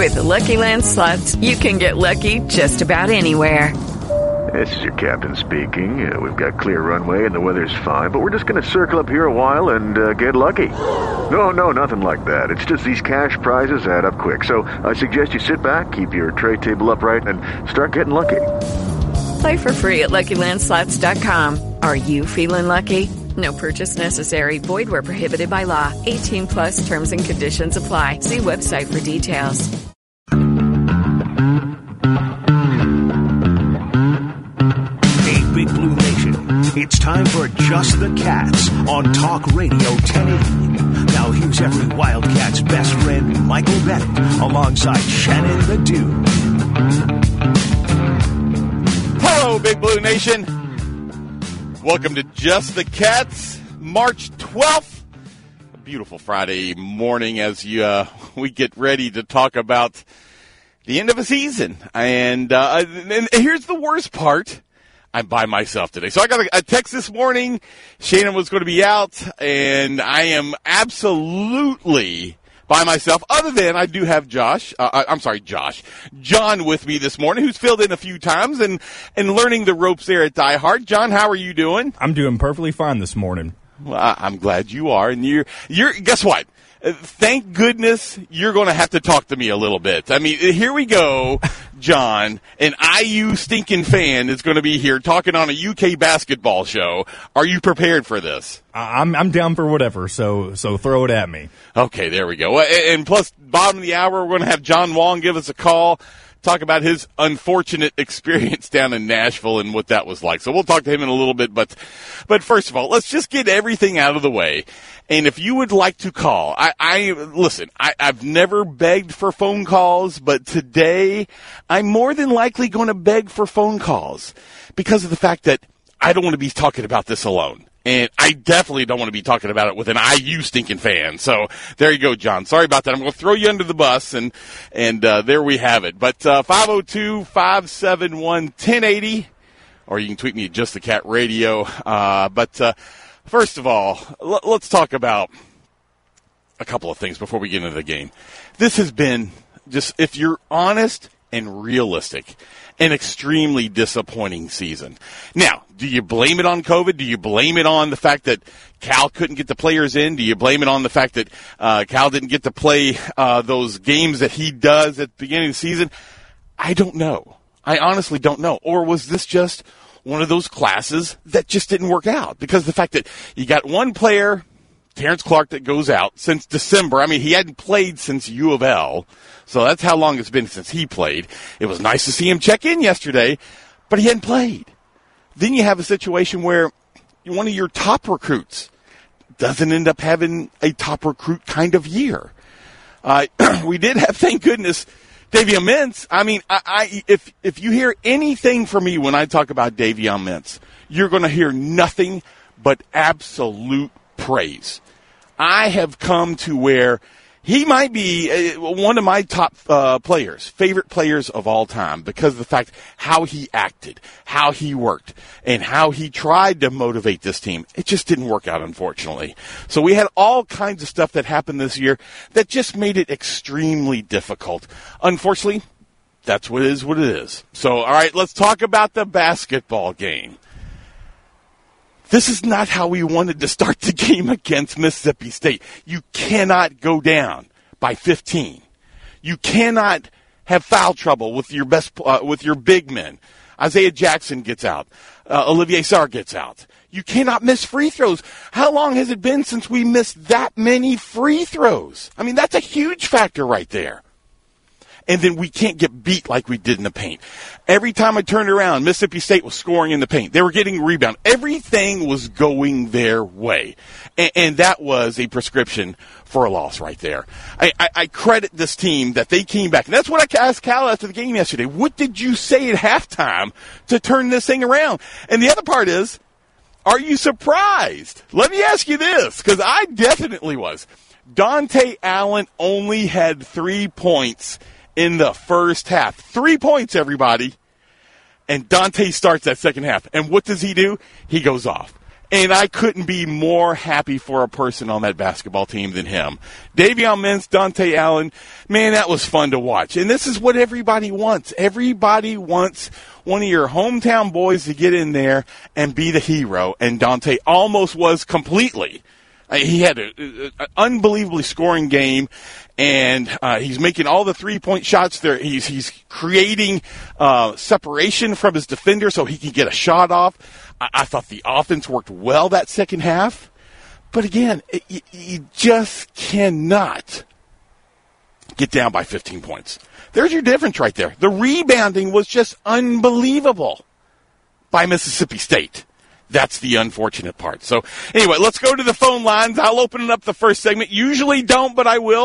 With the Lucky Land Slots, you can get lucky just about anywhere. This is your captain speaking. We've got clear runway and the weather's fine, but we're just going to circle up here a while and get lucky. No, nothing like that. It's just these cash prizes add up quick. So I suggest you sit back, keep your tray table upright, and start getting lucky. Play for free at LuckyLandSlots.com. Are you feeling lucky? No purchase necessary. Void where prohibited by law. 18 plus terms and conditions apply. See website for details. Hey, Big Blue Nation. It's time for Just the Cats on Talk Radio 1080. Now here's every Wildcats best friend, Michael Bennett, alongside Shannon the Dude. Hello, Big Blue Nation. Welcome to Just the Cats, March 12th. A beautiful Friday morning as we get ready to talk about the end of a season. And here's the worst part. I'm by myself today. So I got a text this morning. Shannon was going to be out, and I am absolutely by myself, other than I do have John with me this morning, who's filled in a few times and learning the ropes there at Die Hard. John, how are you doing? I'm doing perfectly fine this morning. Well, I'm glad you are. And you're guess what? Thank goodness you're going to have to talk to me a little bit. I mean, here we go, John. An IU stinking fan is going to be here talking on a UK basketball show. Are you prepared for this? I'm down for whatever, so throw it at me. Okay, there we go. And plus, bottom of the hour, we're going to have John Wong give us a call, talk about his unfortunate experience down in Nashville and what that was like. So we'll talk to him in a little bit. But first of all, let's just get everything out of the way. And if you would like to call, I've never begged for phone calls, but today I'm more than likely going to beg for phone calls because of the fact that I don't want to be talking about this alone. And I definitely don't want to be talking about it with an IU stinking fan. So there you go, John. Sorry about that. I'm going to throw you under the bus, and there we have it. But 502-571-1080, or you can tweet me at Just the Cat Radio. First of all, let's talk about a couple of things before we get into the game. This has been, just if you're honest and realistic, an extremely disappointing season. Now, do you blame it on COVID? Do you blame it on the fact that Cal couldn't get the players in? Do you blame it on the fact that Cal didn't get to play those games that he does at the beginning of the season? I don't know. I honestly don't know. Or was this just one of those classes that just didn't work out? Because the fact that you got one player, Terrence Clark, that goes out since December. I mean, he hadn't played since U of L, so that's how long it's been since he played. It was nice to see him check in yesterday, but he hadn't played. Then you have a situation where one of your top recruits doesn't end up having a top recruit kind of year. We did have, thank goodness, Davion Mintz. I mean, if you hear anything from me when I talk about Davion Mintz, you're going to hear nothing but absolute praise. I have come to where he might be one of my top players, favorite players of all time, because of the fact how he acted, how he worked, and how he tried to motivate this team. It just didn't work out, unfortunately. So we had all kinds of stuff that happened this year that just made it extremely difficult. Unfortunately, that's what it is. So, all right, let's talk about the basketball game. This is not how we wanted to start the game against Mississippi State. You cannot go down by 15. You cannot have foul trouble with your with your big men. Isaiah Jackson gets out. Olivier Sarr gets out. You cannot miss free throws. How long has it been since we missed that many free throws? I mean, that's a huge factor right there. And then we can't get beat like we did in the paint. Every time I turned around, Mississippi State was scoring in the paint. They were getting rebound. Everything was going their way. And that was a prescription for a loss right there. I credit this team that they came back. And that's what I asked Cal after the game yesterday. What did you say at halftime to turn this thing around? And the other part is, are you surprised? Let me ask you this, because I definitely was. Dante Allen only had 3 points in the first half. 3 points, everybody. And Dante starts that second half. And what does he do? He goes off. And I couldn't be more happy for a person on that basketball team than him. Davion Mintz, Dante Allen, man, that was fun to watch. And this is what everybody wants. Everybody wants one of your hometown boys to get in there and be the hero. And Dante almost was completely. He had an unbelievably scoring game, and he's making all the three-point shots there. He's creating separation from his defender so he can get a shot off. I thought the offense worked well that second half. But again, you just cannot get down by 15 points. There's your difference right there. The rebounding was just unbelievable by Mississippi State. That's the unfortunate part. So anyway, let's go to the phone lines. I'll open it up the first segment. Usually don't, but I will.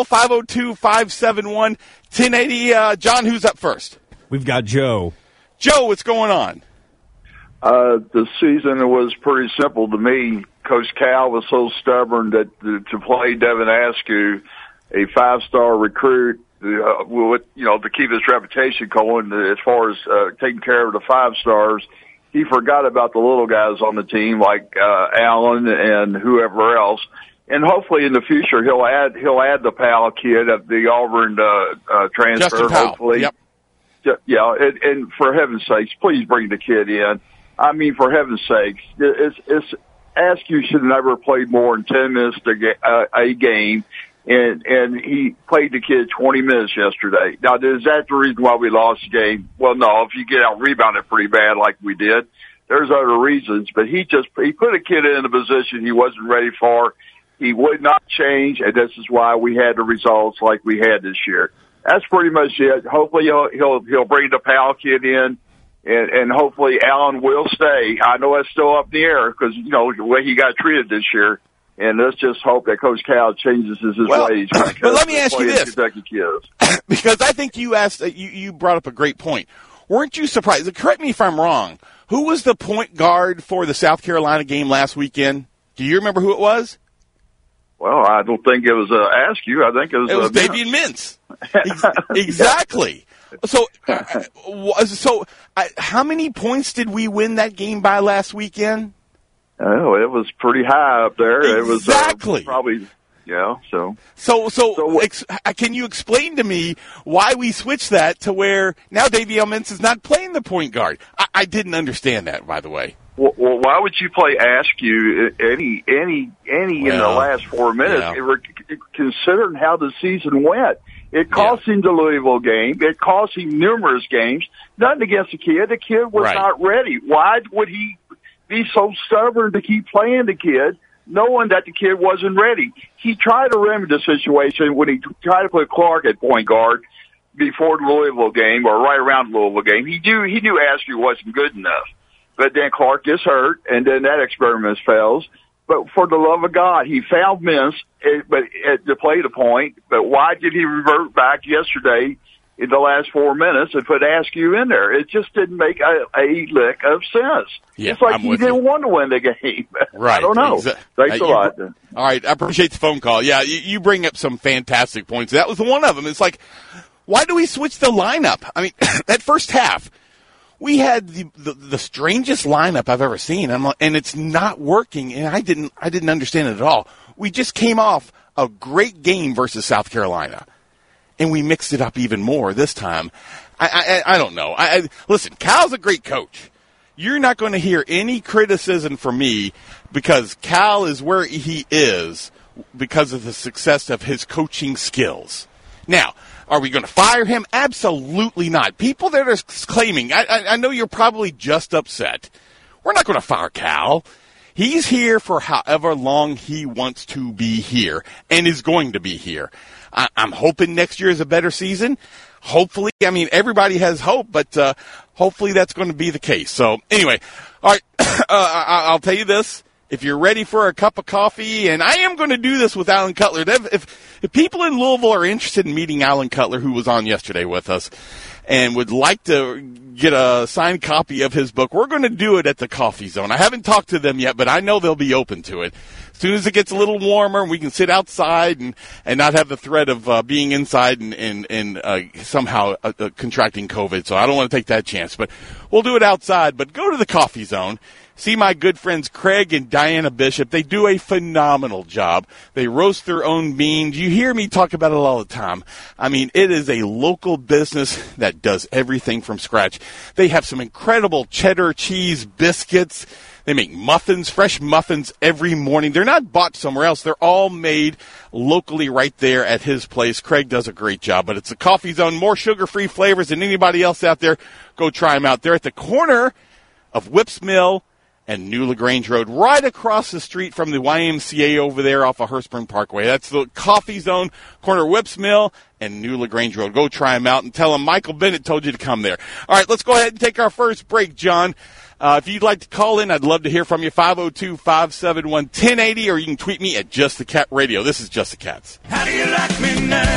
502-571-1080. John, who's up first? We've got Joe. Joe, what's going on? The season was pretty simple to me. Coach Cal was so stubborn that to play Devin Askew, a five-star recruit, to keep his reputation going as far as taking care of the five stars, he forgot about the little guys on the team like Allen and whoever else. And hopefully in the future he'll add the Powell kid of the Auburn transfer. Justin Powell. Hopefully, yep. Yeah. And for heaven's sakes, please bring the kid in. I mean, for heaven's sakes, it's Askew should have never played more than 10 minutes a game. And he played the kid 20 minutes yesterday. Now, is that the reason why we lost the game? Well, no, if you get out rebounded pretty bad like we did, there's other reasons. But he put a kid in a position he wasn't ready for. He would not change, and this is why we had the results like we had this year. That's pretty much it. Hopefully he'll bring the Powell kid in, and hopefully Allen will stay. I know it's still up in the air because, the way he got treated this year. And let's just hope that Coach Cal changes his ways. But let me ask you this, Kentucky kids. because I think you asked, you brought up a great point. Weren't you surprised? Correct me if I'm wrong. Who was the point guard for the South Carolina game last weekend? Do you remember who it was? Well, I don't think it was Askew. I think it was Davion Mintz. Exactly. So how many points did we win that game by last weekend? Oh, it was pretty high up there. Exactly. It was probably, yeah. So can you explain to me why we switched that to where now Davion Mintz is not playing the point guard? I didn't understand that, by the way. Well, why would you play Askew any in the last 4 minutes? Yeah. Considering how the season went, it cost him the Louisville game. It cost him numerous games. Nothing against the kid. The kid was not ready. Why would he be so stubborn to keep playing the kid, knowing that the kid wasn't ready? He tried to remedy the situation when he tried to put Clark at point guard before the Louisville game or right around the Louisville game. He knew Askew wasn't good enough. But then Clark gets hurt, and then that experiment fails. But for the love of God, he found Mintz to play the point. But why did he revert back yesterday in the last 4 minutes and put Askew in there? It just didn't make a lick of sense. Yeah, it's like he didn't want to win the game. Right. I don't know. Thanks a lot. All right. I appreciate the phone call. Yeah, you bring up some fantastic points. That was one of them. It's like, why do we switch the lineup? I mean, that first half, we had the strangest lineup I've ever seen, and it's not working, and I didn't understand it at all. We just came off a great game versus South Carolina, and we mixed it up even more this time. I don't know. Listen, Cal's a great coach. You're not going to hear any criticism from me because Cal is where he is because of the success of his coaching skills. Now, are we going to fire him? Absolutely not. People that are claiming, I know you're probably just upset. We're not going to fire Cal. He's here for however long he wants to be here and is going to be here. I'm hoping next year is a better season. Hopefully, I mean, everybody has hope, but hopefully that's going to be the case. So anyway, all right, I'll tell you this. If you're ready for a cup of coffee, and I am going to do this with Alan Cutler. If people in Louisville are interested in meeting Alan Cutler, who was on yesterday with us, and would like to get a signed copy of his book, we're going to do it at the Coffee Zone. I haven't talked to them yet, but I know they'll be open to it. As soon as it gets a little warmer and we can sit outside and not have the threat of being inside and somehow contracting COVID. So I don't want to take that chance, but we'll do it outside. But go to the Coffee Zone. See my good friends Craig and Diana Bishop. They do a phenomenal job. They roast their own beans. You hear me talk about it all the time. I mean, it is a local business that does everything from scratch. They have some incredible cheddar cheese biscuits. They make muffins, fresh muffins every morning. They're not bought somewhere else. They're all made locally right there at his place. Craig does a great job, but it's a Coffee Zone. More sugar-free flavors than anybody else out there. Go try them out. They're at the corner of Whips Mill and New LaGrange Road, right across the street from the YMCA over there off of Hurstburn Parkway. That's the Coffee Zone, corner of Whips Mill and New LaGrange Road. Go try them out and tell them Michael Bennett told you to come there. All right, let's go ahead and take our first break, John. If you'd like to call in, I'd love to hear from you, 502-571-1080, or you can tweet me at Just the Cat Radio. This is Just the Cats. How do you like me now?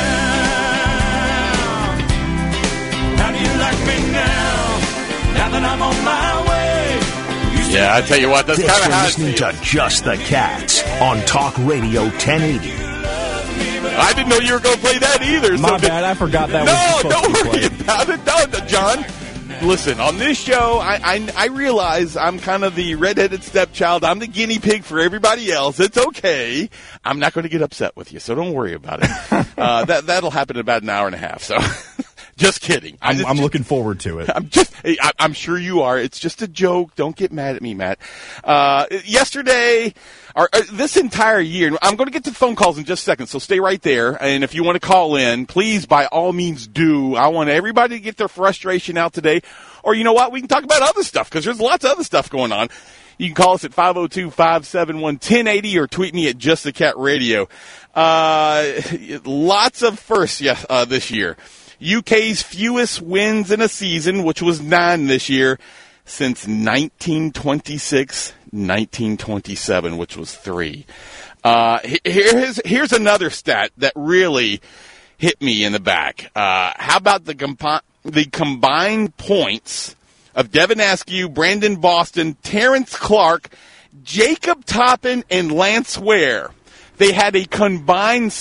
How do you like me now? Now that I'm on my way. Yeah, I tell you what, that's kind of Thanks for how listening to Just the Cats on Talk Radio 1080. I didn't know you were going to play that either. My bad, I forgot that was don't supposed to be worry played. about it. No, John. Listen, on this show, I realize I'm kind of the redheaded stepchild. I'm the guinea pig for everybody else. It's okay. I'm not going to get upset with you, so don't worry about it. That'll happen in about an hour and a half. So, just kidding. I'm looking forward to it. I'm sure you are. It's just a joke. Don't get mad at me, Matt. Yesterday, or this entire year, I'm going to get to the phone calls in just a second, so stay right there. And if you want to call in, please, by all means, do. I want everybody to get their frustration out today. Or you know what? We can talk about other stuff, because there's lots of other stuff going on. You can call us at 502-571-1080 or tweet me at Just the Cat Radio. Lots of firsts this year. UK's fewest wins in a season, which was 9 this year, since 1926-1927, which was 3. Here's another stat that really hit me in the back. How about the combined points of Devin Askew, Brandon Boston, Terrence Clark, Jacob Toppin, and Lance Ware? They had a combined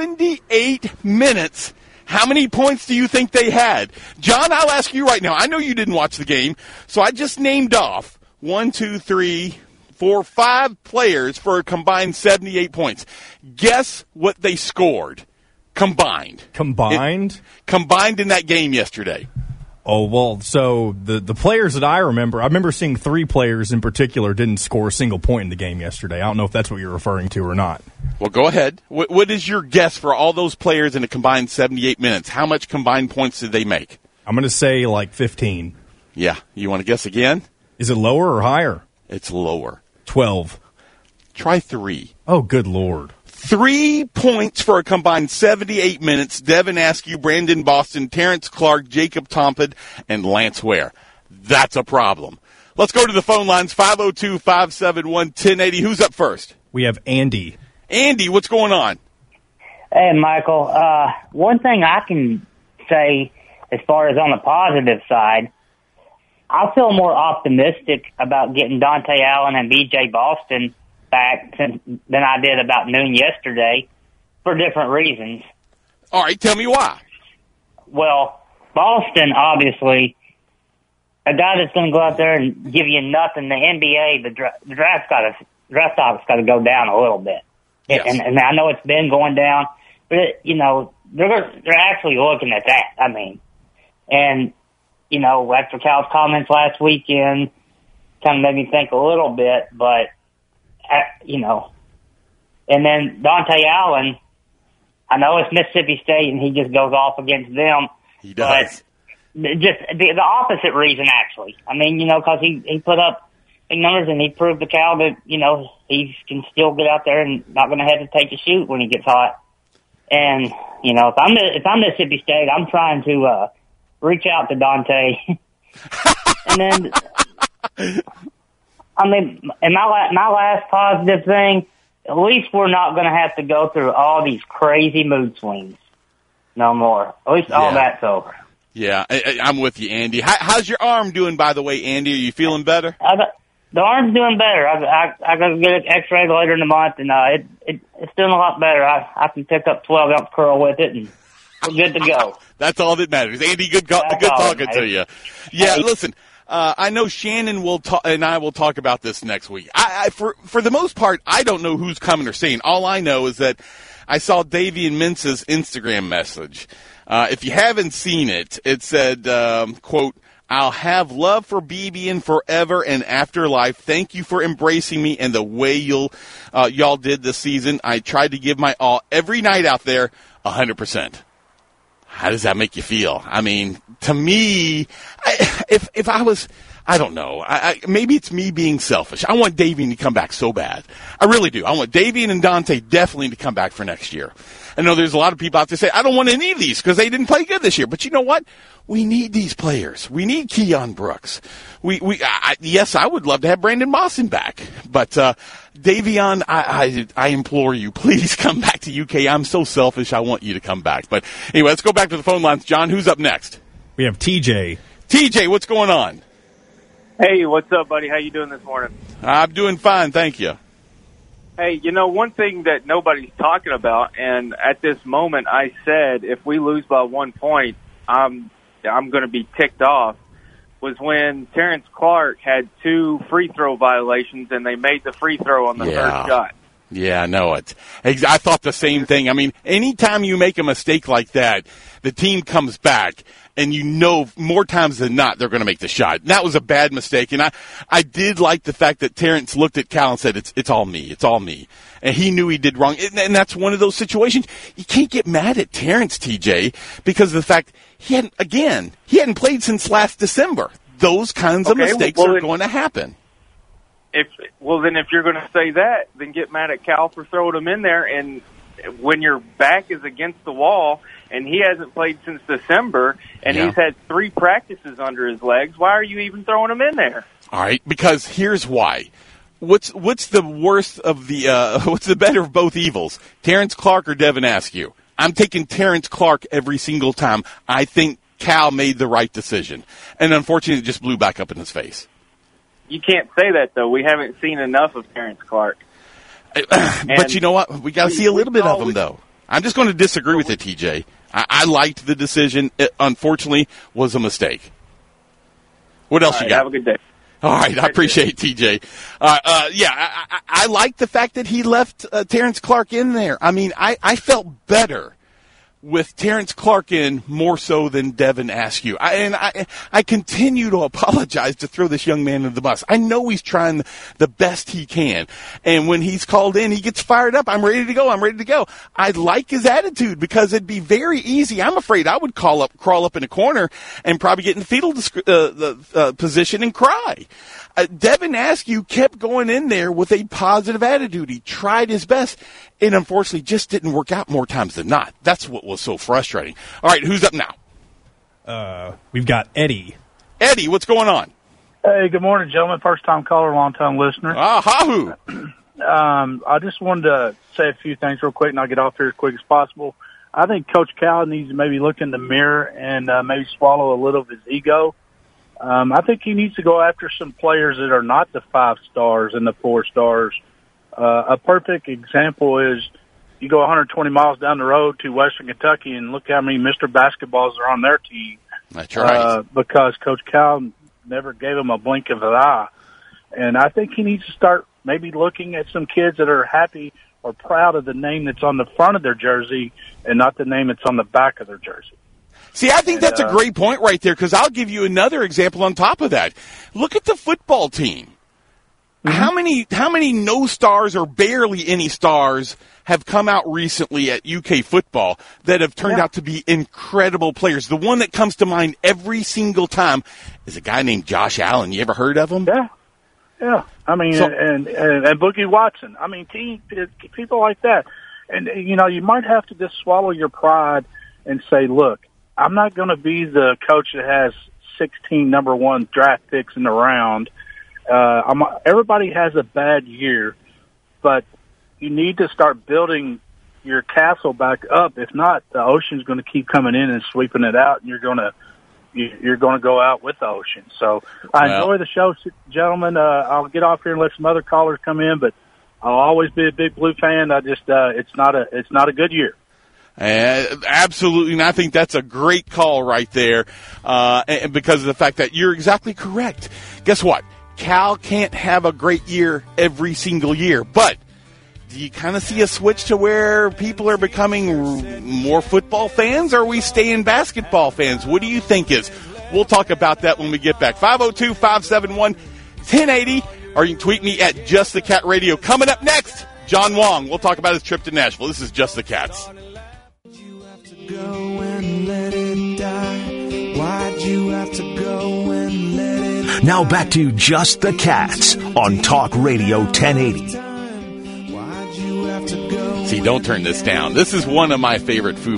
78 minutes. How many points do you think they had? John, I'll ask you right now. I know you didn't watch the game, so I just named off 1, 2, 3, 4, 5 players for a combined 78 points. Guess what they scored combined? Combined in that game yesterday. Oh, well, so the players that I remember seeing 3 players in particular didn't score a single point in the game yesterday. I don't know if that's what you're referring to or not. Well, go ahead. What is your guess for all those players in a combined 78 minutes? How much combined points did they make? I'm going to say like 15. Yeah. You want to guess again? Is it lower or higher? It's lower. 12. Try 3. Oh, good Lord. 3 points for a combined 78 minutes. Devin Askew, Brandon Boston, Terrence Clark, Jacob Tompin, and Lance Ware. That's a problem. Let's go to the phone lines, 502-571-1080. Who's up first? We have Andy. Andy, what's going on? Hey, Michael. One thing I can say as far as on the positive side, I feel more optimistic about getting Dante Allen and B.J. Boston back than I did about noon yesterday for different reasons. All right, tell me why. Well, Boston, obviously, a guy that's going to go out there and give you nothing. The NBA, the draft stock's got to go down a little bit. Yes. And I know it's been going down, but they're actually looking at that. I mean, and after Cal's comments last weekend, kind of made me think a little bit, but. And then Dante Allen, I know it's Mississippi State and he just goes off against them. He does. But just the opposite reason, actually. I mean, because he put up big numbers and he proved to Cal that, he can still get out there and not going to hesitate to shoot when he gets hot. And, if I'm Mississippi State, I'm trying to reach out to Dante. And then... I mean, and my last positive thing, at least we're not going to have to go through all these crazy mood swings no more. At least all that's over. Yeah, I'm with you, Andy. How's your arm doing, by the way, Andy? Are you feeling better? The arm's doing better. I got to get an X-ray later in the month, and it's doing a lot better. I can pick up 12-ounce curl with it, and we're good to go. That's all that matters. Andy, good talking to you. Yeah, listen. I know Shannon and I will talk about this next week. For the most part, I don't know who's coming or staying. All I know is that I saw Davian Mintz's Instagram message. If you haven't seen it, it said, quote, "I'll have love for BB forever and afterlife. Thank you for embracing me and the way y'all did this season. I tried to give my all every night out there, 100%. How does that make you feel? I mean, to me, if I was, I don't know. Maybe it's me being selfish. I want Davian to come back so bad. I really do. I want Davian and Dante definitely to come back for next year. I know there's a lot of people out there say, I don't want any of these because they didn't play good this year. But you know what? We need these players. We need Keon Brooks. Yes, I would love to have Brandon Boston back. But, Davion, I implore you, please come back to UK. I'm so selfish. I want you to come back. But anyway, let's go back to the phone lines. John, who's up next? We have TJ. TJ, what's going on? Hey, what's up, buddy? How you doing this morning? I'm doing fine, thank you. Hey, one thing that nobody's talking about, and at this moment I said if we lose by 1 point, I'm going to be ticked off, was when Terrence Clark had 2 free throw violations and they made the free throw on the third shot. Yeah, I know it. I thought the same thing. I mean, anytime you make a mistake like that, the team comes back, and you know more times than not they're going to make the shot. And that was a bad mistake, and I did like the fact that Terrence looked at Cal and said, it's all me, it's all me. And he knew he did wrong. And that's one of those situations. You can't get mad at Terrence, TJ, because of the fact he hadn't played since last December. Those kinds of mistakes are going to happen. If you're going to say that, then get mad at Cal for throwing him in there. And when your back is against the wall and he hasn't played since December and he's had 3 practices under his legs, why are you even throwing him in there? All right, because here's why. What's the worst of the what's the better of both evils? Terrence Clark or Devin Askew? I'm taking Terrence Clark every single time. I think Cal made the right decision. And unfortunately, it just blew back up in his face. You can't say that, though. We haven't seen enough of Terrence Clark. But you know what? We got to see a little bit of him, though. I'm just going to disagree with it, TJ. I liked the decision. It, unfortunately, was a mistake. What else you got? Have a good day. All right, I appreciate it, TJ. I like the fact that he left Terrence Clark in there. I mean, I felt better with Terrence Clark in more so than Devin Askew. I continue to apologize to throw this young man under the bus. I know he's trying the best he can. And when he's called in, he gets fired up. I'm ready to go. I like his attitude because it'd be very easy. I'm afraid I would crawl up in a corner and probably get in the fetal position and cry. Devin Askew kept going in there with a positive attitude. He tried his best, and unfortunately just didn't work out more times than not. That's what was so frustrating. All right, who's up now? We've got Eddie. Eddie, what's going on? Hey, good morning, gentlemen. First-time caller, long-time listener. Hahoo! I just wanted to say a few things real quick, and I'll get off here as quick as possible. I think Coach Cal needs to maybe look in the mirror and maybe swallow a little of his ego. I think he needs to go after some players that are not the 5 stars and the 4 stars. A perfect example is you go 120 miles down the road to Western Kentucky and look how many Mr. Basketballs are on their team. That's right. Because Coach Cal never gave him a blink of an eye. And I think he needs to start maybe looking at some kids that are happy or proud of the name that's on the front of their jersey and not the name that's on the back of their jersey. See, I think that's a great point right there, because I'll give you another example on top of that. Look at the football team. Mm-hmm. How many no stars or barely any stars have come out recently at UK football that have turned out to be incredible players? The one that comes to mind every single time is a guy named Josh Allen. You ever heard of him? Yeah. I mean, and Boogie Watson. I mean, people like that. And, you might have to just swallow your pride and say, look, I'm not going to be the coach that has 16 number 1 draft picks in the round. Everybody has a bad year, but you need to start building your castle back up. If not, the ocean's going to keep coming in and sweeping it out, and you're going to go out with the ocean. So I enjoy the show, gentlemen. I'll get off here and let some other callers come in, but I'll always be a big Blue fan. I just it's not a good year. Absolutely, and I think that's a great call right there, and because of the fact that you're exactly correct. Guess what? Cal can't have a great year every single year, but do you kind of see a switch to where people are becoming more football fans, or are we staying basketball fans? What do you think is? We'll talk about that when we get back. 502-571-1080, or you can tweet me at Just the Cat Radio. Coming up next, John Wong. We'll talk about his trip to Nashville. This is Just the Cats. Go and let it die. Why'd you have to go and let it Now back to Just the Cats on Talk Radio 1080. See, don't turn this down. This is one of my favorite Foo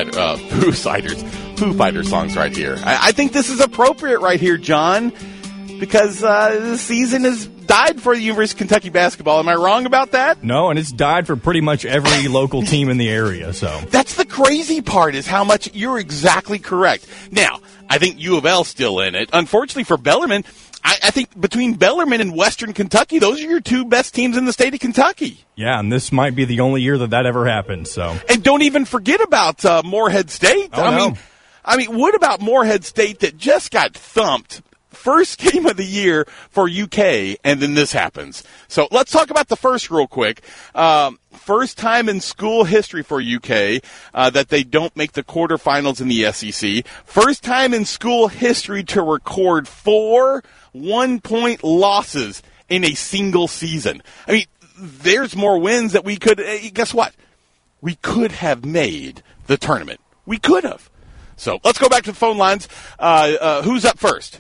Fighters songs right here. I think this is appropriate right here, John, because the season has died for the University of Kentucky basketball. Am I wrong about that? No, and it's died for pretty much every local team in the area. So that's the crazy part, is how much you're exactly correct. Now, I think U of L's still in it. Unfortunately for Bellarmine, I think between Bellarmine and Western Kentucky, those are your two best teams in the state of Kentucky. Yeah, and this might be the only year that ever happened. So, and don't even forget about Morehead State. I mean, what about Morehead State that just got thumped? First game of the year for UK, and then this happens. So let's talk about the first real quick. First time in school history for UK that they don't make the quarterfinals in the SEC. First time in school history to record 4 1-point losses in a single season. I mean, there's more wins that we could, guess what? We could have made the tournament. We could have. So let's go back to the phone lines. Who's up first?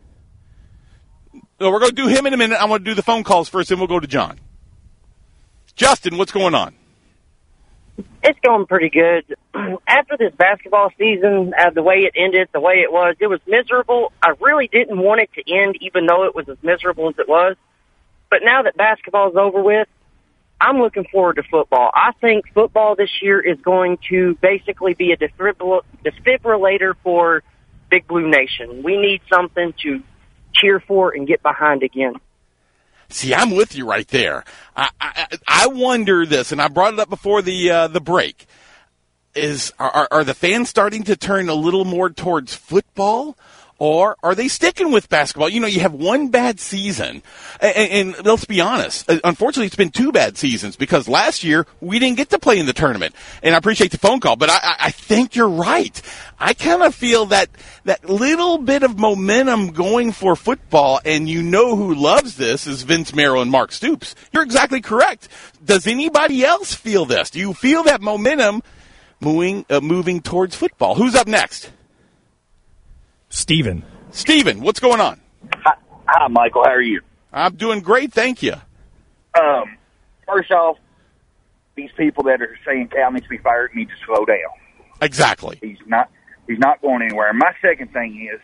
So we're going to do him in a minute. I'm going to do the phone calls first, and we'll go to John. Justin, what's going on? It's going pretty good. After this basketball season, the way it ended, the way it was miserable. I really didn't want it to end, even though it was as miserable as it was. But now that basketball's over with, I'm looking forward to football. I think football this year is going to basically be a defibrillator for Big Blue Nation. We need something to cheer for and get behind again. See, I'm with you right there. I wonder this, and I brought it up before the break. Are the fans starting to turn a little more towards football, or are they sticking with basketball? You know, you have one bad season, and let's be honest. Unfortunately, it's been 2 bad seasons because last year we didn't get to play in the tournament. And I appreciate the phone call, but I think you're right. I kind of feel that little bit of momentum going for football, and you know who loves this is Vince Marrow and Mark Stoops. You're exactly correct. Does anybody else feel this? Do you feel that momentum moving towards football? Who's up next? Steven, what's going on? Hi, Michael. How are you? I'm doing great, thank you. First off, these people that are saying Cal needs to be fired need to slow down. Exactly. He's not going anywhere. And my second thing is,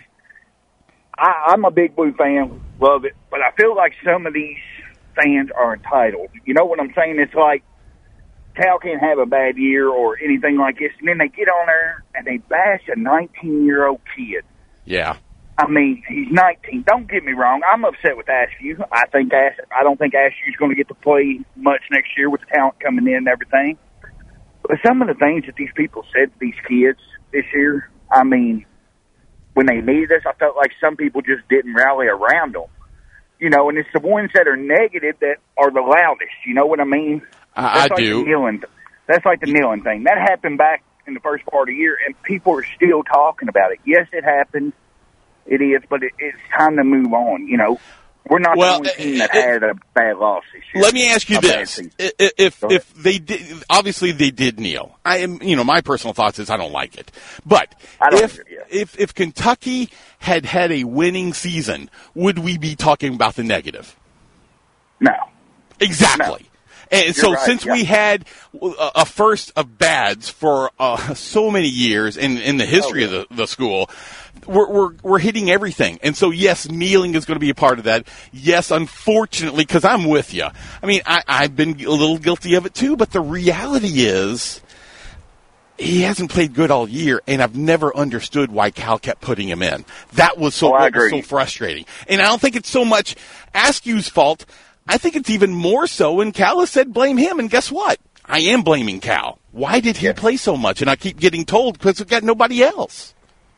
I'm a Big Blue fan, love it, but I feel like some of these fans are entitled. You know what I'm saying? It's like Cal can't have a bad year or anything like this, and then they get on there and they bash a 19-year-old kid. Yeah. I mean, he's 19. Don't get me wrong. I'm upset with Askew. I don't think Askew's going to get to play much next year with the talent coming in and everything. But some of the things that these people said to these kids this year, I mean, when they needed us, I felt like some people just didn't rally around them. You know, and it's the ones that are negative that are the loudest. You know what I mean? I do. That's like the kneeling thing. That happened back in the first part of the year, and people are still talking about it. Yes, it happened. It is, but it's time to move on. You know, we're not the only team that had a bad loss this year. Let me ask you this: if they did, obviously they did kneel. My personal thoughts is I don't like it, but if Kentucky had a winning season, would we be talking about the negative? No, exactly. No. And so since we had a first of bads for so many years in the history of the school, we're hitting everything. And so, yes, kneeling is going to be a part of that. Yes, unfortunately, because I'm with you. I mean, I've been a little guilty of it too, but the reality is he hasn't played good all year, and I've never understood why Cal kept putting him in. That was so frustrating. And I don't think it's so much Askew's fault. I think it's even more so when Cal has said blame him, and guess what? I am blaming Cal. Why did he play so much? And I keep getting told because we've got nobody else.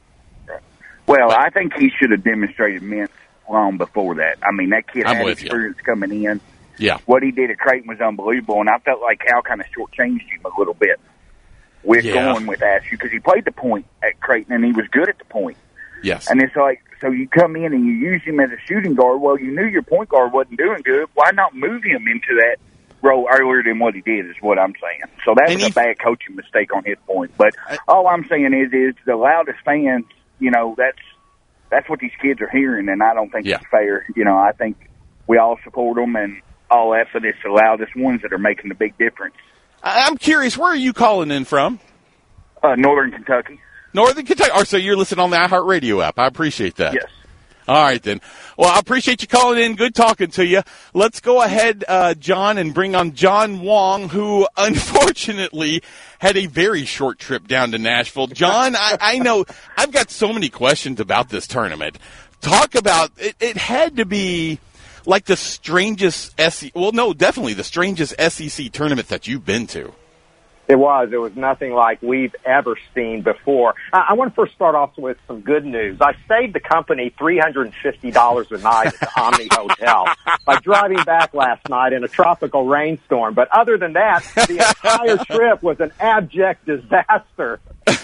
Well, I think he should have demonstrated mints long before that. I mean, that kid had experience coming in. Yeah. What he did at Creighton was unbelievable, and I felt like Cal kind of shortchanged him a little bit with going with Askew because he played the point at Creighton, and he was good at the point. Yes. And it's like, so you come in and you use him as a shooting guard. Well, you knew your point guard wasn't doing good. Why not move him into that role earlier than what he did is what I'm saying. So that was a bad coaching mistake on his point. But all I'm saying is the loudest fans, you know, that's what these kids are hearing, and I don't think it's fair. You know, I think we all support them and all that, but it's the loudest ones that are making the big difference. I'm curious, where are you calling in from? Northern Kentucky. Northern Kentucky. Oh, so you're listening on the iHeartRadio app. I appreciate that. Yes. All right, then. Well, I appreciate you calling in. Good talking to you. Let's go ahead, John, and bring on John Wong, who unfortunately had a very short trip down to Nashville. John, I know I've got so many questions about this tournament. Talk about it. It had to be like the strangest definitely the strangest SEC tournament that you've been to. It was nothing like we've ever seen before. I want to first start off with some good news. I saved the company $350 a night at the Omni Hotel by driving back last night in a tropical rainstorm. But other than that, the entire trip was an abject disaster.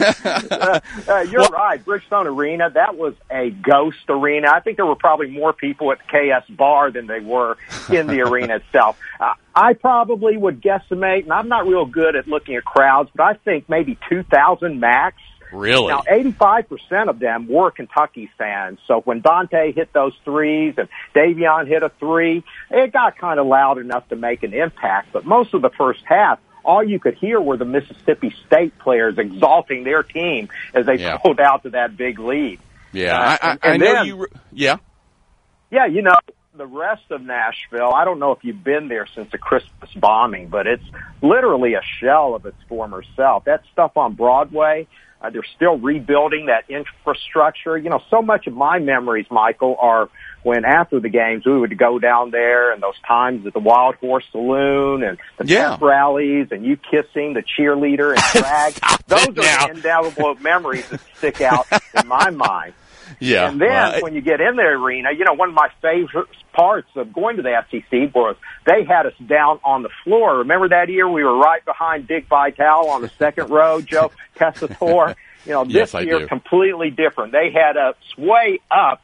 You're right. Bridgestone Arena, that was a ghost arena. I think there were probably more people at the KS Bar than they were in the arena itself. I probably would guesstimate, and I'm not real good at looking at crowds, but I think maybe 2,000 max. Really? Now, 85% of them were Kentucky fans. So when Dante hit those threes and Davion hit a three, it got kind of loud enough to make an impact. But most of the first half, all you could hear were the Mississippi State players exalting their team as they pulled out to that big lead. Yeah, I know you. Yeah. Yeah, you know, the rest of Nashville, I don't know if you've been there since the Christmas bombing, but it's literally a shell of its former self. That stuff on Broadway, they're still rebuilding that infrastructure. You know, so much of my memories, Michael, are when after the games we would go down there and those times at the Wild Horse Saloon and the pep rallies and you kissing the cheerleader and drag. Those are the indelible memories that stick out in my mind. Yeah. And then when you get in the arena, you know, one of my favorite parts of going to the SEC was they had us down on the floor. Remember that year we were right behind Dick Vitale on the second row, Joe Tessitore? You know, this year completely different. They had us way up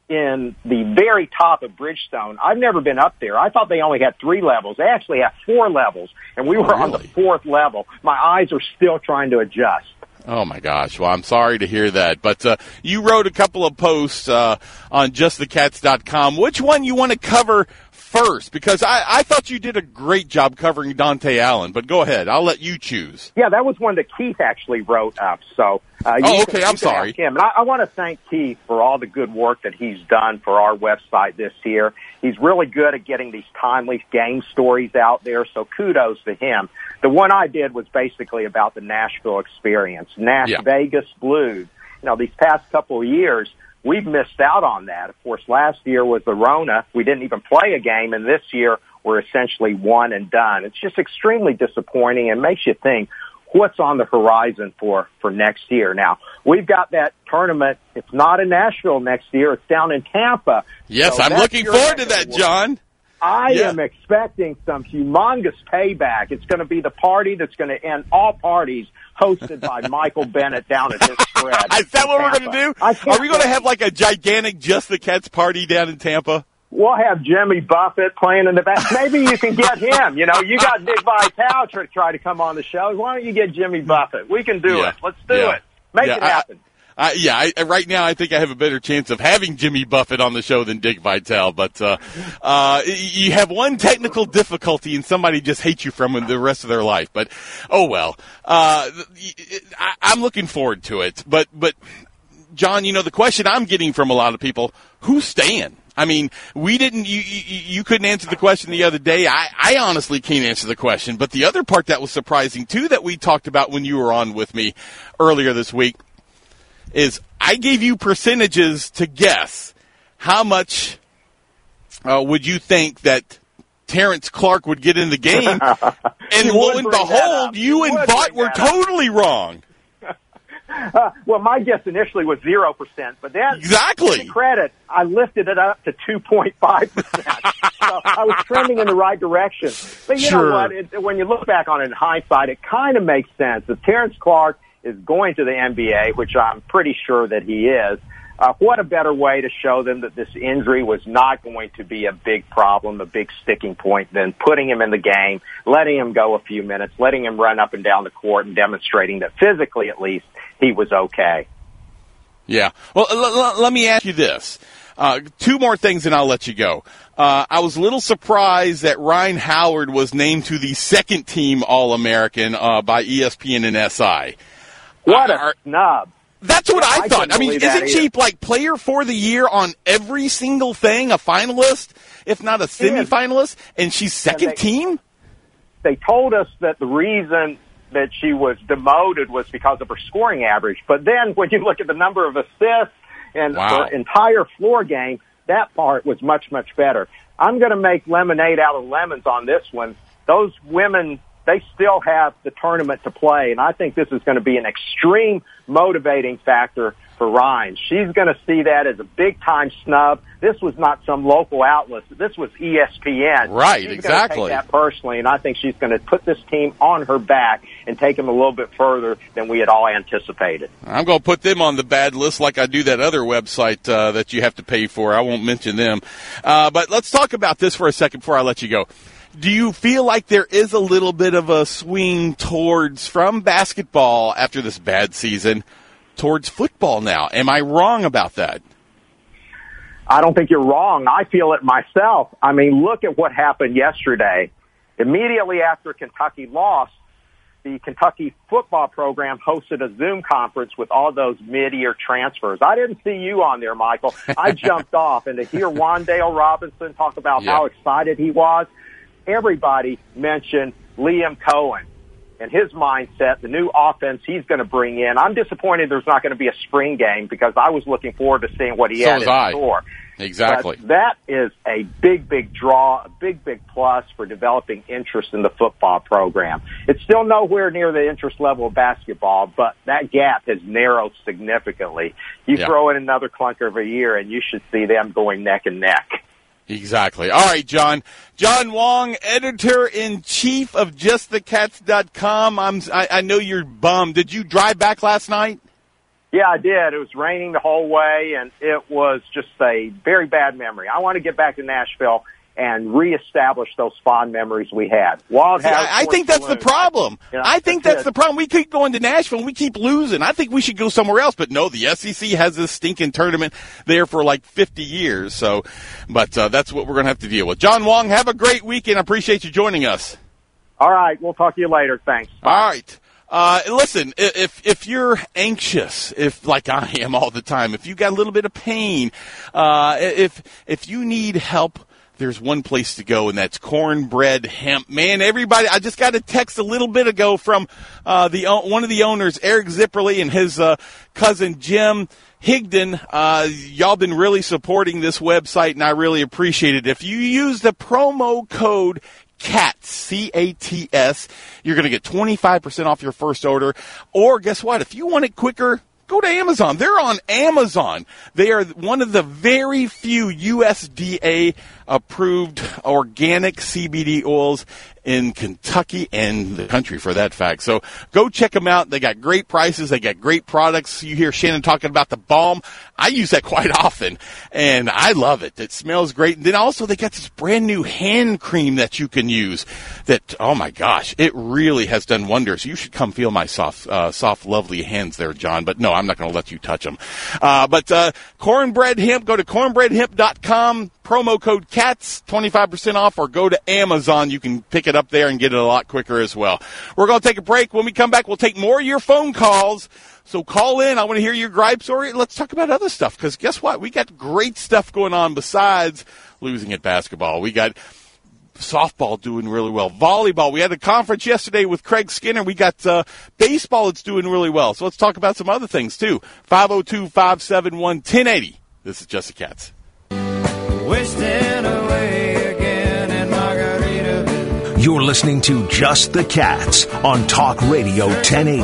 in the very top of Bridgestone. I've never been up there. I thought they only had 3 levels. They actually have 4 levels, and we were on the 4th level. My eyes are still trying to adjust. Oh, my gosh. Well, I'm sorry to hear that. But you wrote a couple of posts on JustTheCats.com. Which one you want to cover first? Because I thought you did a great job covering Dante Allen. But go ahead. I'll let you choose. Yeah, that was one that Keith actually wrote up. So, I'm sorry. Him. And I want to thank Keith for all the good work that he's done for our website this year. He's really good at getting these timely game stories out there, so kudos to him. The one I did was basically about the Nashville experience, Vegas Blues. You know, these past couple of years, we've missed out on that. Of course, last year was the Rona. We didn't even play a game, and this year we're essentially one and done. It's just extremely disappointing and makes you think, what's on the horizon for next year? Now, we've got that tournament. It's not in Nashville next year. It's down in Tampa. Yes, so I'm looking forward to that, John. I am expecting some humongous payback. It's going to be the party that's going to end all parties, hosted by Michael Bennett down at his spread. Is that what we're going to do? Are we going to have like a gigantic Just the Cats party down in Tampa? We'll have Jimmy Buffett playing in the back. Maybe you can get him. You know, you got Dick Vitale to try to come on the show. Why don't you get Jimmy Buffett? We can do it. Let's do it. Make it happen. Right now I think I have a better chance of having Jimmy Buffett on the show than Dick Vitale. But you have one technical difficulty, and somebody just hates you from the rest of their life. But oh well. I'm looking forward to it. But John, you know, the question I'm getting from a lot of people: who's staying? I mean, we didn't. You couldn't answer the question the other day. I honestly can't answer the question. But the other part that was surprising too, that we talked about when you were on with me earlier this week, is I gave you percentages to guess how much would you think that Terrence Clark would get in the game. And lo and behold, you and Vaught were totally wrong. Well, my guess initially was 0%, but then, exactly. To credit, I lifted it up to 2.5%. So I was trending in the right direction. But you know what? When you look back on it in hindsight, it kind of makes sense. If Terrence Clark is going to the NBA, which I'm pretty sure that he is, what a better way to show them that this injury was not going to be a big problem, a big sticking point, than putting him in the game, letting him go a few minutes, letting him run up and down the court, and demonstrating that physically, at least, he was okay. Yeah. Well, let me ask you this. Two more things and I'll let you go. I was a little surprised that Ryan Howard was named to the second team All-American by ESPN and SI. What a snub. That's what I thought. I mean, isn't she like player for the year on every single thing, a finalist, if not a semifinalist, and she's second team? They told us that the reason that she was demoted was because of her scoring average. But then when you look at the number of assists and her entire floor game, that part was much, much better. I'm going to make lemonade out of lemons on this one. Those women, they still have the tournament to play, and I think this is going to be an extreme motivating factor for Ryan. She's going to see that as a big-time snub. This was not some local outlet. This was ESPN. Right, she's exactly. Going to take that personally, and I think she's going to put this team on her back and take them a little bit further than we had all anticipated. I'm going to put them on the bad list like I do that other website that you have to pay for. I won't mention them. But let's talk about this for a second before I let you go. Do you feel like there is a little bit of a swing towards, from basketball after this bad season, towards football now? Am I wrong about that? I don't think you're wrong. I feel it myself. I mean, look at what happened yesterday. Immediately after Kentucky lost, the Kentucky football program hosted a Zoom conference with all those mid-year transfers. I didn't see you on there, Michael. I jumped off, and to hear Wan'Dale Robinson talk about how excited he was, everybody mentioned Liam Cohen and his mindset, the new offense he's going to bring in. I'm disappointed there's not going to be a spring game because I was looking forward to seeing what he had in store. Exactly. But that is a big, big draw, a big, big plus for developing interest in the football program. It's still nowhere near the interest level of basketball, but that gap has narrowed significantly. You throw in another clunker of a year, and you should see them going neck and neck. Exactly. All right, John. John Wong, editor-in-chief of JustTheCats.com. I know you're bummed. Did you drive back last night? Yeah, I did. It was raining the whole way, and it was just a very bad memory. I want to get back to Nashville and reestablish those fond memories we had. I think that's the problem. You know, I think that's the problem. We keep going to Nashville and we keep losing. I think we should go somewhere else. But no, the SEC has this stinking tournament there for like 50 years. So, but that's what we're going to have to deal with. John Wong, have a great weekend. I appreciate you joining us. All right. We'll talk to you later. Thanks. Bye. All right. Listen, if you're anxious, if like I am all the time, if you got a little bit of pain, if you need help, there's one place to go, and that's Cornbread Hemp. Man, everybody, I just got a text a little bit ago from one of the owners, Eric Zipperly, and his cousin Jim Higdon. Y'all been really supporting this website, and I really appreciate it. If you use the promo code CATS, C-A-T-S, you're going to get 25% off your first order. Or guess what? If you want it quicker, go to Amazon. They're on Amazon. They are one of the very few USDA-approved organic CBD oils in Kentucky and the country, for that fact. So go check them out. They got great prices. They got great products. You hear Shannon talking about the balm. I use that quite often, and I love it. It smells great. And then also they got this brand new hand cream that you can use that, oh my gosh, it really has done wonders. You should come feel my soft, lovely hands there, John. But no, I'm not going to let you touch them. But Cornbread Hemp, go to cornbreadhemp.com. Promo code CATS, 25% off, or go to Amazon. You can pick it up there and get it a lot quicker as well. We're going to take a break. When we come back, we'll take more of your phone calls. So call in. I want to hear your gripes, or let's talk about other stuff, because guess what? We got great stuff going on besides losing at basketball. We got softball doing really well. Volleyball. We had a conference yesterday with Craig Skinner. We got baseball that's doing really well. So let's talk about some other things, too. 502-571-1080. This is Just the Cats. Wasting away again in Margarita. You're listening to Just the Cats on Talk Radio 1080.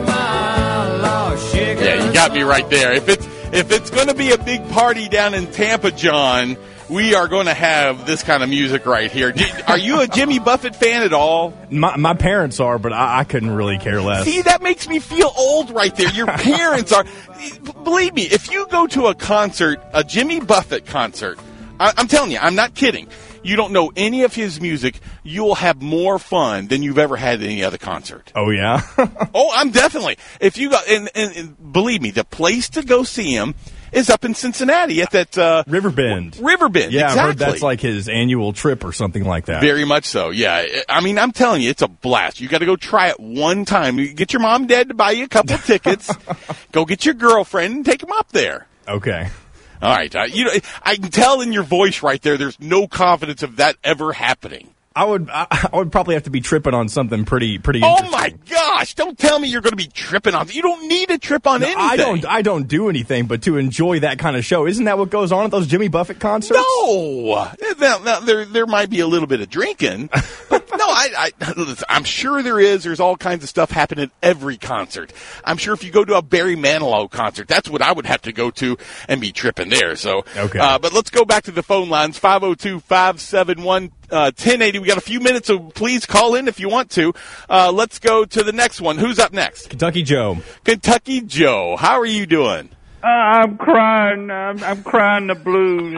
Yeah, you got me right there. If it's going to be a big party down in Tampa, John, we are going to have this kind of music right here. Are you a Jimmy Buffett fan at all? My parents are, but I couldn't really care less. See, that makes me feel old right there. Your parents are. Believe me, if you go to a concert, a Jimmy Buffett concert, I'm telling you, I'm not kidding. You don't know any of his music, you'll have more fun than you've ever had at any other concert. Oh, yeah? Oh, I'm definitely. If you go, and believe me, the place to go see him is up in Cincinnati at that Riverbend. Riverbend, yeah, exactly. I heard that's like his annual trip or something like that. Very much so, yeah. I mean, I'm telling you, it's a blast. You got to go try it one time. You get your mom and dad to buy you a couple of tickets. Go get your girlfriend and take them up there. Okay. All right. I can tell in your voice right there, there's no confidence of that ever happening. I would probably have to be tripping on something pretty interesting. Oh my gosh! Don't tell me you're going to be tripping on. You don't need to trip on anything. I don't do anything but to enjoy that kind of show. Isn't that what goes on at those Jimmy Buffett concerts? No. Now, there might be a little bit of drinking, but no. I'm sure there is. There's all kinds of stuff happening at every concert. I'm sure if you go to a Barry Manilow concert, that's what I would have to go to and be tripping there. So, okay. But let's go back to the phone lines. 502-571-1080. We got a few minutes, so please call in if you want to. Let's go to the next one. Who's up next? Kentucky Joe. Kentucky Joe. How are you doing? I'm crying. I'm crying the blues.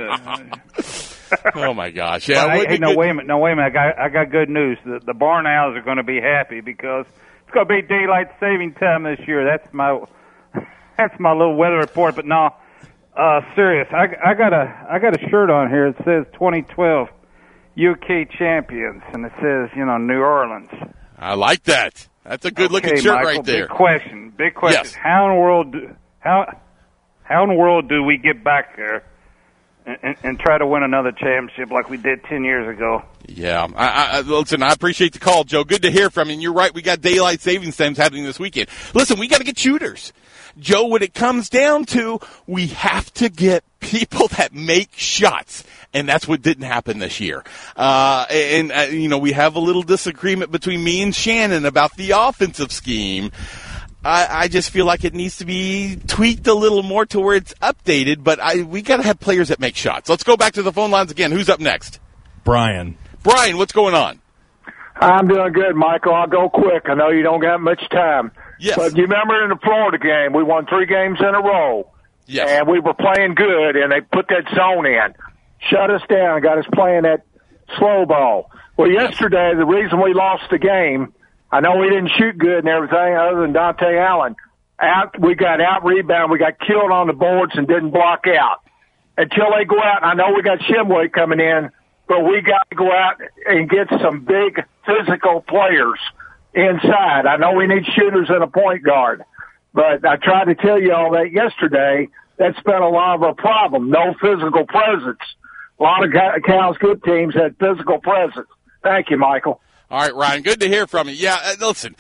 Oh my gosh! Yeah. Wait a minute. I got good news. The barn owls are going to be happy because it's going to be daylight saving time this year. That's my little weather report. But no, serious. I got a shirt on here. It says 2012 UK champions, and it says New Orleans. I like that. That's a good looking shirt, Michael, right there. Big question. Yes. How in the world do we get back there and try to win another championship like we did 10 years ago? Yeah. Listen, I appreciate the call, Joe. Good to hear from you. And you're right. We got daylight savings times happening this weekend. Listen, we got to get shooters. Joe, what it comes down to, we have to get people that make shots. And that's what didn't happen this year. We have a little disagreement between me and Shannon about the offensive scheme. I just feel like it needs to be tweaked a little more to where it's updated, but we got to have players that make shots. Let's go back to the phone lines again. Who's up next? Brian, what's going on? I'm doing good, Michael. I'll go quick. I know you don't got much time. Yes. But you remember in the Florida game, we won 3 games in a row. Yes. And we were playing good, and they put that zone in. Shut us down, got us playing that slow ball. Well, yesterday, the reason we lost the game, I know we didn't shoot good and everything other than Dante Allen. We got out-rebounded. We got killed on the boards and didn't block out. Until they go out, I know we got Shimway coming in, but we got to go out and get some big physical players inside. I know we need shooters and a point guard, but I tried to tell you all that yesterday. That's been a lot of a problem. No physical presence. A lot of Cal's good teams had physical presence. Thank you, Michael. All right, Ryan, good to hear from you. Yeah, listen,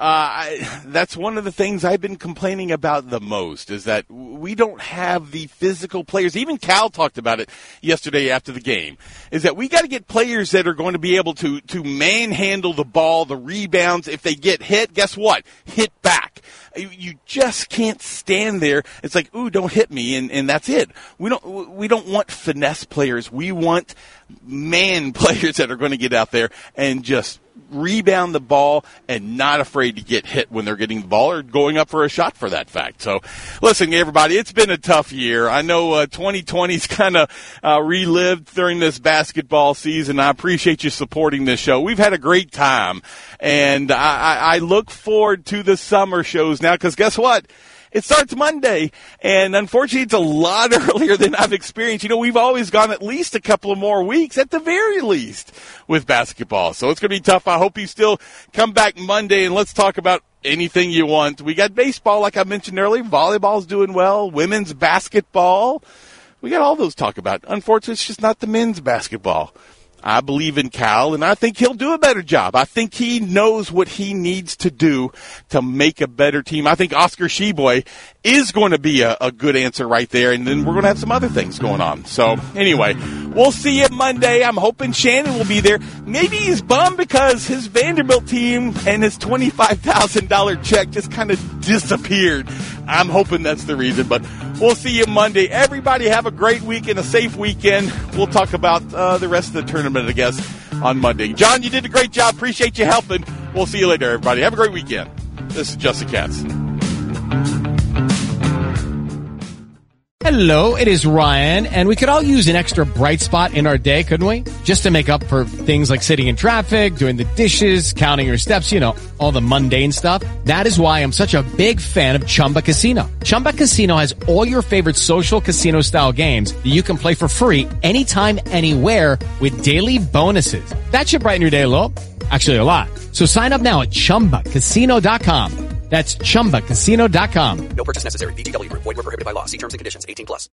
that's one of the things I've been complaining about the most is that we don't have the physical players. Even Cal talked about it yesterday after the game, is that we got to get players that are going to be able to manhandle the ball, the rebounds. If they get hit, guess what? Hit back. You just can't stand there. It's like, ooh, don't hit me, and that's it. We don't want finesse players. We want man players that are going to get out there and just rebound the ball and not afraid to get hit when they're getting the ball or going up for a shot for that fact. So, listen, everybody, it's been a tough year. I know 2020's kind of relived during this basketball season. I appreciate you supporting this show. We've had a great time, and I look forward to the summer shows now because guess what? It starts Monday, and unfortunately it's a lot earlier than I've experienced. We've always gone at least a couple of more weeks, at the very least, with basketball. So it's going to be tough. I hope you still come back Monday, and let's talk about anything you want. We got baseball, like I mentioned earlier. Volleyball's doing well. Women's basketball. We got all those to talk about. Unfortunately, it's just not the men's basketball. I believe in Cal, and I think he'll do a better job. I think he knows what he needs to do to make a better team. I think Oscar Sheboy is going to be a good answer right there, and then we're going to have some other things going on. So, anyway, We'll see you Monday. I'm hoping Shannon will be there. Maybe he's bummed because his Vanderbilt team and his $25,000 check just kind of disappeared. I'm hoping that's the reason, but we'll see you Monday. Everybody have a great week and a safe weekend. We'll talk about the rest of the tournament, I guess, on Monday. John, you did a great job. Appreciate you helping. We'll see you later, everybody. Have a great weekend. This is Just the Cats. Hello, it is Ryan, and we could all use an extra bright spot in our day, couldn't we? Just to make up for things like sitting in traffic, doing the dishes, counting your steps, you know, all the mundane stuff. That is why I'm such a big fan of Chumba Casino. Chumba Casino has all your favorite social casino-style games that you can play for free anytime, anywhere with daily bonuses. That should brighten your day a little. Actually, a lot. So sign up now at ChumbaCasino.com. That's ChumbaCasino.com. No purchase necessary. VGW Group. Void where prohibited by law. See terms and conditions. 18+.